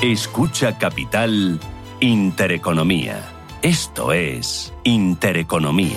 Escucha Capital Intereconomía. Esto es Intereconomía.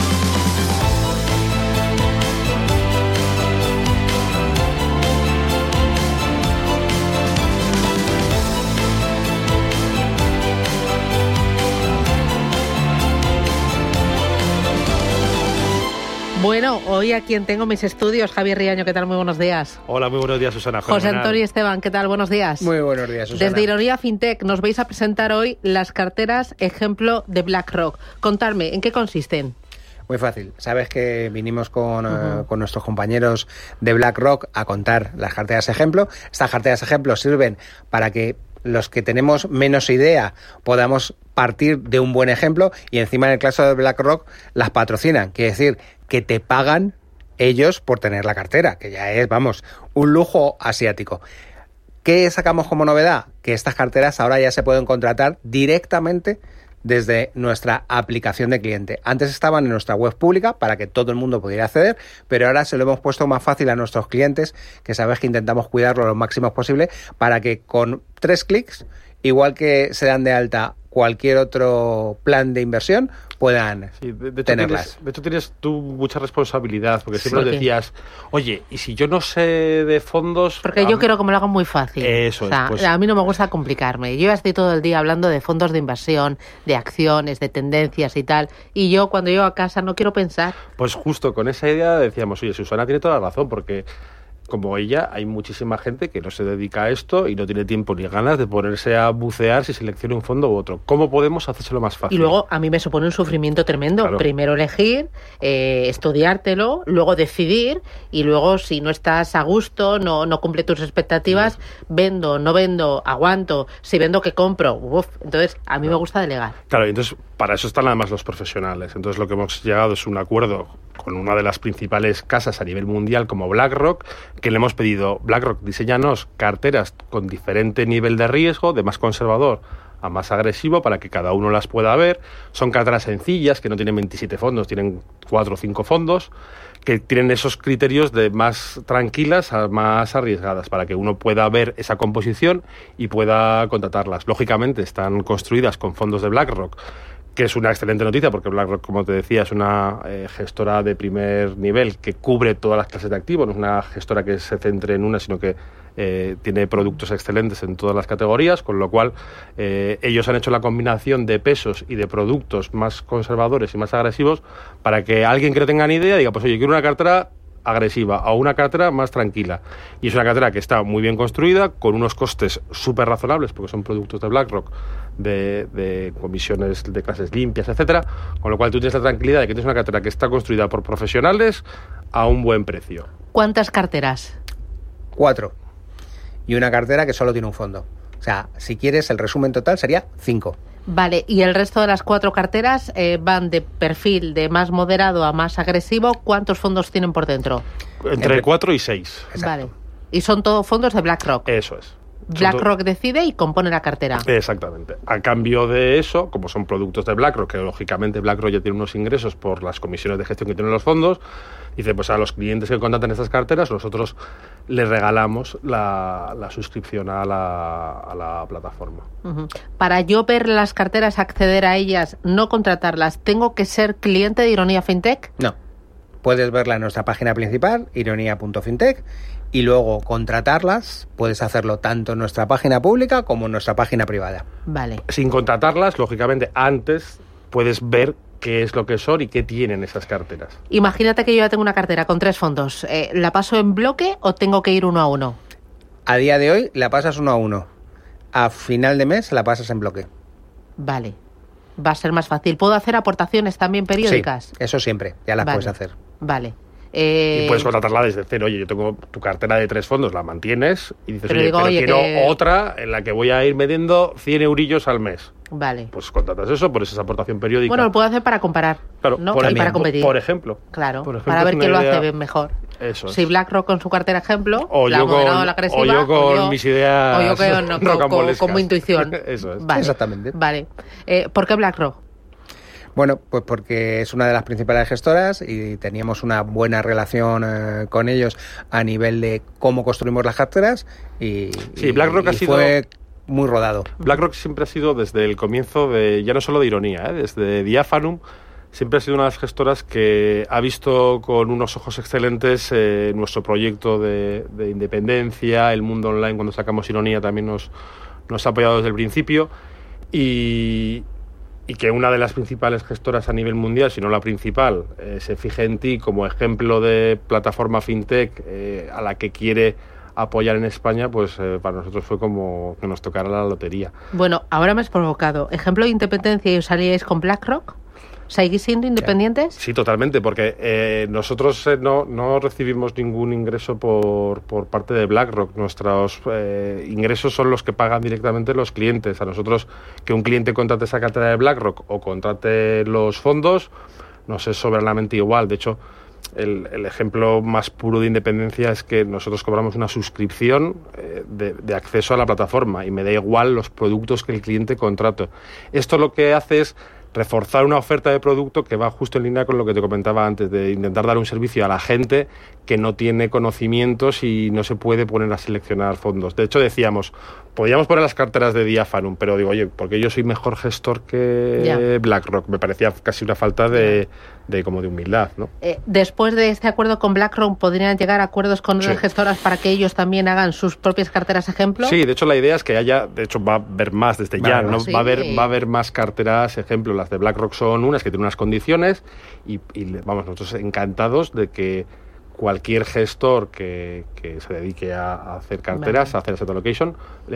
Bueno, hoy a quien tengo mis estudios, Javier Riaño, ¿qué tal? Muy buenos días. Hola, muy buenos días, Susana. José Antonio Esteban, ¿qué tal? Buenos días. Muy buenos días, Susana. Desde Ironía Fintech nos vais a presentar hoy las carteras ejemplo de BlackRock. Contadme, ¿en qué consisten? Muy fácil. Sabes que vinimos con nuestros compañeros de BlackRock a contar las carteras ejemplo. Estas carteras ejemplo sirven para que los que tenemos menos idea podamos partir de un buen ejemplo, y encima en el caso de BlackRock las patrocinan. Quiere decir que te pagan ellos por tener la cartera, que ya es, vamos, un lujo asiático. ¿Qué sacamos como novedad? Que estas carteras ahora ya se pueden contratar directamente desde nuestra aplicación de cliente. Antes estaban en nuestra web pública para que todo el mundo pudiera acceder, pero ahora se lo hemos puesto más fácil a nuestros clientes, que sabes que intentamos cuidarlo lo máximo posible, para que con 3 clics, igual que se dan de alta cualquier otro plan de inversión, puedan tenerlas. De hecho, tienes tú mucha responsabilidad, porque siempre nos decías, oye, ¿y si yo no sé de fondos? Porque yo quiero que me lo hagan muy fácil. Eso o sea, es. Pues, a mí no me gusta complicarme. Yo ya estoy todo el día hablando de fondos de inversión, de acciones, de tendencias y tal, y yo cuando llego a casa no quiero pensar. Pues justo con esa idea decíamos, oye, Susana tiene toda la razón, porque como ella, hay muchísima gente que no se dedica a esto y no tiene tiempo ni ganas de ponerse a bucear si selecciona un fondo u otro. ¿Cómo podemos hacérselo más fácil? Y luego a mí me supone un sufrimiento tremendo. Claro. Primero elegir, estudiártelo, luego decidir, y luego si no estás a gusto, no cumple tus expectativas, vendo, no vendo, aguanto, si vendo, ¿qué compro? Entonces a mí me gusta delegar. Claro, y entonces para eso están además los profesionales. Entonces lo que hemos llegado es un acuerdo con una de las principales casas a nivel mundial como BlackRock, que le hemos pedido, BlackRock, diséñanos carteras con diferente nivel de riesgo, de más conservador a más agresivo, para que cada uno las pueda ver. Son carteras sencillas, que no tienen 27 fondos, tienen 4 o 5 fondos, que tienen esos criterios de más tranquilas a más arriesgadas, para que uno pueda ver esa composición y pueda contratarlas. Lógicamente están construidas con fondos de BlackRock, que es una excelente noticia, porque BlackRock, como te decía, es una gestora de primer nivel que cubre todas las clases de activos. No es una gestora que se centre en una, sino que tiene productos excelentes en todas las categorías, con lo cual ellos han hecho la combinación de pesos y de productos más conservadores y más agresivos, para que alguien que no tenga ni idea diga, pues oye, quiero una cartera agresiva o una cartera más tranquila. Y es una cartera que está muy bien construida, con unos costes súper razonables, porque son productos de BlackRock, de comisiones de clases limpias, etcétera, con lo cual tú tienes la tranquilidad de que tienes una cartera que está construida por profesionales a un buen precio. ¿Cuántas carteras? 4. Y una cartera que solo tiene un fondo. O sea, si quieres, el resumen total sería 5. Vale, y el resto de las 4 carteras van de perfil de más moderado a más agresivo. ¿Cuántos fondos tienen por dentro? Entre 4 y 6. Exacto. Vale. Y son todos fondos de BlackRock. Eso es. BlackRock decide y compone la cartera. Exactamente. A cambio de eso, como son productos de BlackRock, que lógicamente BlackRock ya tiene unos ingresos por las comisiones de gestión que tienen los fondos, dice, pues a los clientes que contratan estas carteras, nosotros les regalamos la suscripción a la plataforma. Uh-huh. Para yo ver las carteras, acceder a ellas, no contratarlas, ¿tengo que ser cliente de Ironía Fintech? No. Puedes verla en nuestra página principal, ironia.fintech, y luego contratarlas. Puedes hacerlo tanto en nuestra página pública como en nuestra página privada. Vale. Sin contratarlas, lógicamente, antes puedes ver qué es lo que son y qué tienen esas carteras. Imagínate que yo ya tengo una cartera con 3 fondos. ¿La paso en bloque o tengo que ir uno a uno? A día de hoy la pasas 1 a 1. A final de mes la pasas en bloque. Vale. Va a ser más fácil. ¿Puedo hacer aportaciones también periódicas? Sí, eso siempre. Ya las puedes hacer. Vale. Y puedes contratarla desde cero. Oye, yo tengo tu cartera de 3 fondos, la mantienes y dices, pero quiero otra en la que voy a ir metiendo 100 eurillos al mes. Vale. Pues contratas eso, pones esa aportación periódica. Bueno, lo puedo hacer para comparar, claro, ¿no? Y para competir. Por ejemplo. Claro, para ver quién lo hace mejor. Eso es. Si BlackRock con su cartera ejemplo, o la yo moderado, la agresiva, o yo con mis ideas o yo con mi intuición. Eso es. Vale. Exactamente. Vale. ¿Por qué BlackRock? Bueno, pues porque es una de las principales gestoras y teníamos una buena relación con ellos a nivel de cómo construimos las carteras sí, BlackRock ha sido muy rodado. BlackRock siempre ha sido, desde el comienzo, ya no solo de Ironía, desde Diafanum, siempre ha sido una de las gestoras que ha visto con unos ojos excelentes nuestro proyecto de independencia, el mundo online. Cuando sacamos Ironía también nos ha apoyado desde el principio, y que una de las principales gestoras a nivel mundial, si no la principal, se fije en ti como ejemplo de plataforma fintech a la que quiere apoyar en España, pues para nosotros fue como que nos tocara la lotería. Bueno, ahora me has provocado. ¿Ejemplo de independencia y os salíais con BlackRock? ¿Seguís siendo independientes? Sí, totalmente, porque nosotros no recibimos ningún ingreso por parte de BlackRock. Nuestros ingresos son los que pagan directamente los clientes. A nosotros, que un cliente contrate esa cartera de BlackRock o contrate los fondos, nos es soberanamente igual. De hecho, el ejemplo más puro de independencia es que nosotros cobramos una suscripción de acceso a la plataforma, y me da igual los productos que el cliente contrate. Esto lo que hace es reforzar una oferta de producto que va justo en línea con lo que te comentaba antes, de intentar dar un servicio a la gente que no tiene conocimientos y no se puede poner a seleccionar fondos. De hecho, decíamos, podíamos poner las carteras de Diafanum, pero digo, oye, porque yo soy mejor gestor que BlackRock. Me parecía casi una falta de humildad, ¿no? Después de este acuerdo con BlackRock, ¿podrían llegar a acuerdos con otras gestoras para que ellos también hagan sus propias carteras ejemplo? Sí, de hecho la idea es que de hecho va a haber más desde ya, ¿no? Sí. Va a haber más carteras ejemplo. Las de BlackRock son unas que tienen unas condiciones y vamos, nosotros encantados de que cualquier gestor que se dedique a hacer carteras, a hacer asset allocation,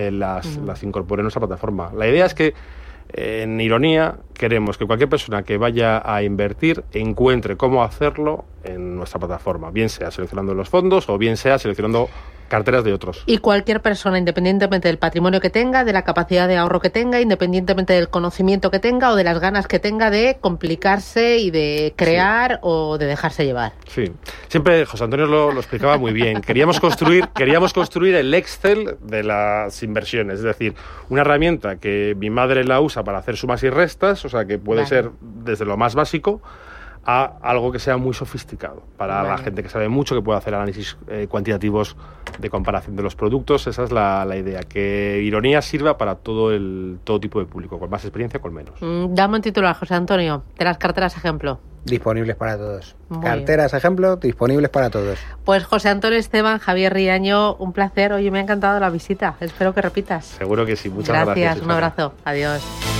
las incorpore en nuestra plataforma. La idea es que en Ironía queremos que cualquier persona que vaya a invertir encuentre cómo hacerlo en nuestra plataforma, bien sea seleccionando los fondos o bien sea seleccionando carteras de otros. Y cualquier persona, independientemente del patrimonio que tenga, de la capacidad de ahorro que tenga, independientemente del conocimiento que tenga o de las ganas que tenga de complicarse y de crear o de dejarse llevar. Sí, siempre José Antonio lo explicaba muy bien. Queríamos construir el Excel de las inversiones, es decir, una herramienta que mi madre la usa para hacer sumas y restas, o sea que puede ser desde lo más básico a algo que sea muy sofisticado para la gente que sabe mucho, que pueda hacer análisis cuantitativos de comparación de los productos. Esa es la idea, que Ironía sirva para todo tipo de público, con más experiencia, con menos. Dame un titular, José Antonio, de las carteras ejemplo. Disponibles para todos. Carteras ejemplo, disponibles para todos. Pues José Antonio Esteban, Javier Riaño, un placer. Oye, me ha encantado la visita. Espero que repitas. Seguro que sí. Muchas gracias. Un abrazo. Adiós.